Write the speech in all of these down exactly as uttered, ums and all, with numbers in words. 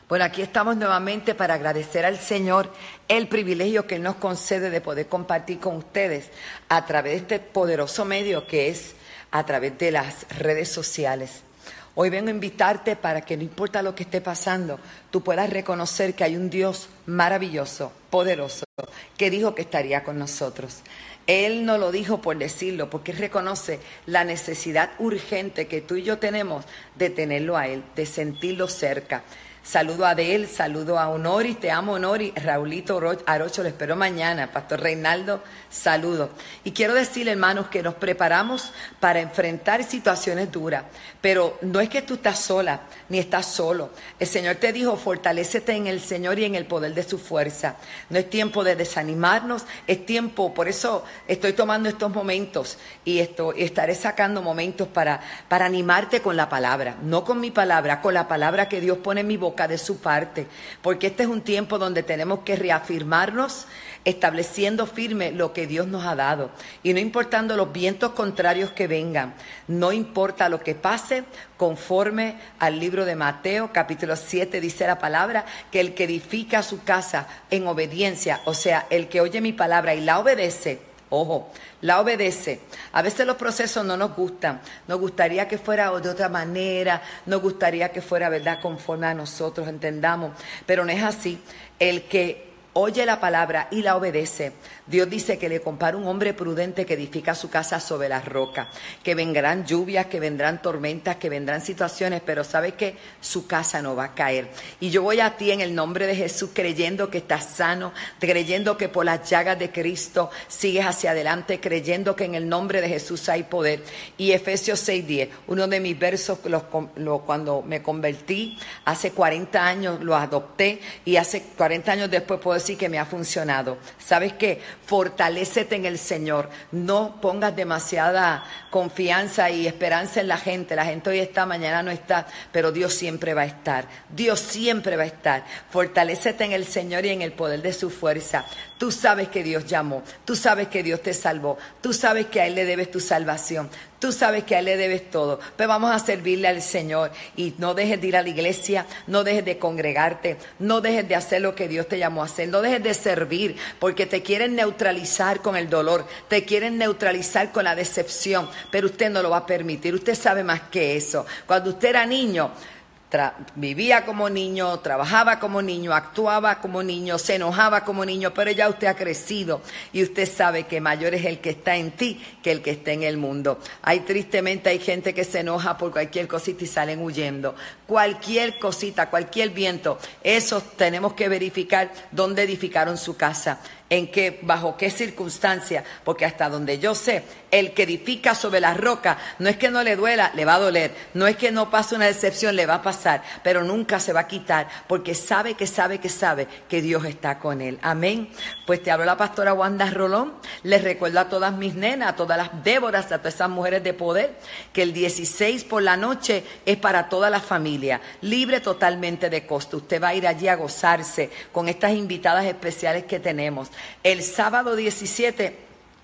Bueno, aquí estamos nuevamente para agradecer al Señor el privilegio que Él nos concede de poder compartir con ustedes a través de este poderoso medio que es a través de las redes sociales. Hoy vengo a invitarte para que no importa lo que esté pasando, tú puedas reconocer que hay un Dios maravilloso, poderoso, que dijo que estaría con nosotros. Él no lo dijo por decirlo, porque Él reconoce la necesidad urgente que tú y yo tenemos de tenerlo a Él, de sentirlo cerca. Saludo a Adel, saludo a Honori, te amo Honori, Raulito Arocho, lo espero mañana, Pastor Reinaldo, saludo. Y quiero decirle, hermanos, que nos preparamos para enfrentar situaciones duras, pero no es que tú estás sola, ni estás solo. El Señor te dijo, fortalécete en el Señor y en el poder de su fuerza. No es tiempo de desanimarnos, es tiempo, por eso estoy tomando estos momentos y, esto, y estaré sacando momentos para, para animarte con la palabra, no con mi palabra, con la palabra que Dios pone en mi boca de su parte, porque este es un tiempo donde tenemos que reafirmarnos, estableciendo firme lo que Dios nos ha dado, y no importando los vientos contrarios que vengan, no importa lo que pase, conforme al libro de Mateo capítulo siete dice la palabra, que el que edifica su casa en obediencia, o sea, el que oye mi palabra y la obedece, ojo, la obedece. A veces los procesos no nos gustan, nos gustaría que fuera de otra manera, nos gustaría que fuera, verdad, conforme a nosotros entendamos, pero no es así. El que oye la palabra y la obedece, Dios dice que le compara un hombre prudente que edifica su casa sobre la roca, que vendrán lluvias, que vendrán tormentas, que vendrán situaciones, pero ¿sabes qué? Su casa no va a caer. Y yo voy a ti en el nombre de Jesús creyendo que estás sano, creyendo que por las llagas de Cristo sigues hacia adelante, creyendo que en el nombre de Jesús hay poder. Y Efesios seis diez, uno de mis versos, los, los, cuando me convertí, hace cuarenta años lo adopté y hace cuarenta años después puedo decir que me ha funcionado. ¿Sabes qué? Fortalécete en el Señor, no pongas demasiada confianza y esperanza en la gente. La gente hoy está, mañana no está, pero Dios siempre va a estar, Dios siempre va a estar. Fortalécete en el Señor y en el poder de su fuerza. Tú sabes que Dios llamó, tú sabes que Dios te salvó, tú sabes que a Él le debes tu salvación, tú sabes que a Él le debes todo. Pero vamos a servirle al Señor y no dejes de ir a la iglesia, no dejes de congregarte, no dejes de hacer lo que Dios te llamó a hacer, no dejes de servir, porque te quieren neutralizar con el dolor, te quieren neutralizar con la decepción, pero usted no lo va a permitir. Usted sabe más que eso. Cuando usted era niño, Tra- vivía como niño, trabajaba como niño, actuaba como niño, se enojaba como niño, pero ya usted ha crecido y usted sabe que mayor es el que está en ti que el que está en el mundo. Hay tristemente hay gente que se enoja por cualquier cosita y salen huyendo. Cualquier cosita, cualquier viento, eso tenemos que verificar dónde edificaron su casa, en qué, bajo qué circunstancia, porque hasta donde yo sé, el que edifica sobre la roca, no es que no le duela, le va a doler, no es que no pase una decepción, le va a pasar, pero nunca se va a quitar, porque sabe que sabe que sabe que Dios está con él. Amén. Pues te habló la pastora Wanda Rolón. Les recuerdo a todas mis nenas, a todas las Déboras, a todas esas mujeres de poder, que el dieciséis por la noche es para toda la familia, libre totalmente de costo. Usted va a ir allí a gozarse con estas invitadas especiales que tenemos. El sábado diecisiete,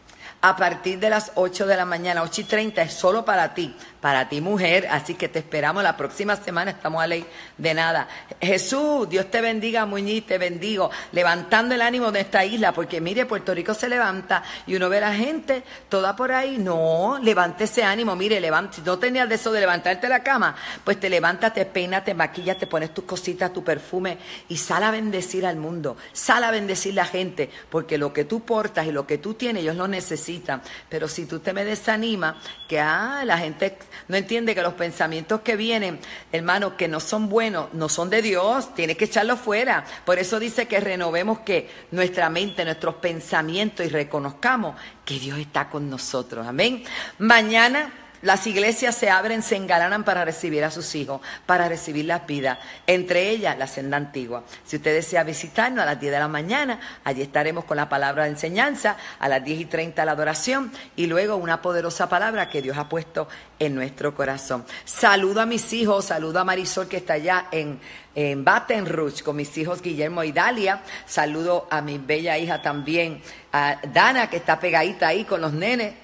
a partir de las ocho de la mañana, ocho y treinta, es solo para ti, para ti mujer, así que te esperamos la próxima semana, estamos a ley de nada. Jesús, Dios te bendiga, Muñiz, te bendigo, levantando el ánimo de esta isla, porque mire, Puerto Rico se levanta y uno ve a la gente toda por ahí. No, levante ese ánimo, mire, levante. Si no tenías de eso de levantarte de la cama, pues te levantas, te peinas, te maquillas, te pones tus cositas, tu perfume y sal a bendecir al mundo, sal a bendecir a la gente, porque lo que tú portas y lo que tú tienes, ellos lo necesitan. Pero si tú te me desanimas, que ah, la gente no entiende que los pensamientos que vienen, hermano, que no son buenos, no son de Dios, tienes que echarlos fuera. Por eso dice que renovemos que nuestra mente, nuestros pensamientos y reconozcamos que Dios está con nosotros. Amén. Mañana las iglesias se abren, se engalanan para recibir a sus hijos, para recibir las vidas, entre ellas la senda antigua. Si usted desea visitarnos a las diez de la mañana, allí estaremos con la palabra de enseñanza, a las diez y treinta la adoración y luego una poderosa palabra que Dios ha puesto en nuestro corazón. Saludo a mis hijos, saludo a Marisol que está allá en, en Baton Rouge con mis hijos Guillermo y Dalia, saludo a mi bella hija también, a Dana que está pegadita ahí con los nenes.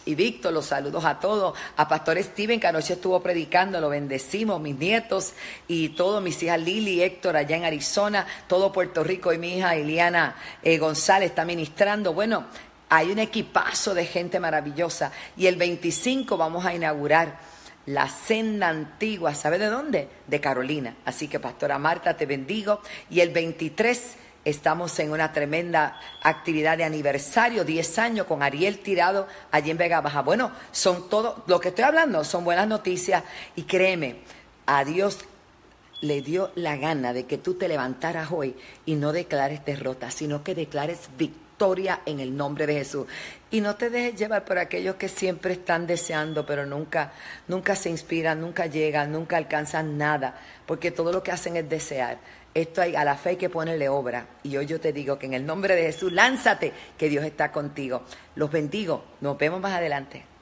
y Víctor, los saludos a todos, a Pastor Steven, que anoche estuvo predicando, lo bendecimos, mis nietos y todos, mis hijas Lili y Héctor allá en Arizona, todo Puerto Rico, y mi hija Iliana eh, González está ministrando. Bueno, hay un equipazo de gente maravillosa, y el veinticinco vamos a inaugurar la senda antigua, ¿sabe de dónde? De Carolina. Así que, Pastora Marta, te bendigo, y el veintitrés estamos en una tremenda actividad de aniversario, diez años, con Ariel Tirado, allí en Vega Baja. Bueno, son todo, lo que estoy hablando son buenas noticias, y créeme, a Dios le dio la gana de que tú te levantaras hoy y no declares derrota, sino que declares victoria en el nombre de Jesús. Y no te dejes llevar por aquellos que siempre están deseando, pero nunca, nunca se inspiran, nunca llegan, nunca alcanzan nada, porque todo lo que hacen es desear. Esto hay, a la fe hay que ponerle obra. Y hoy yo te digo que en el nombre de Jesús, lánzate, que Dios está contigo. Los bendigo. Nos vemos más adelante.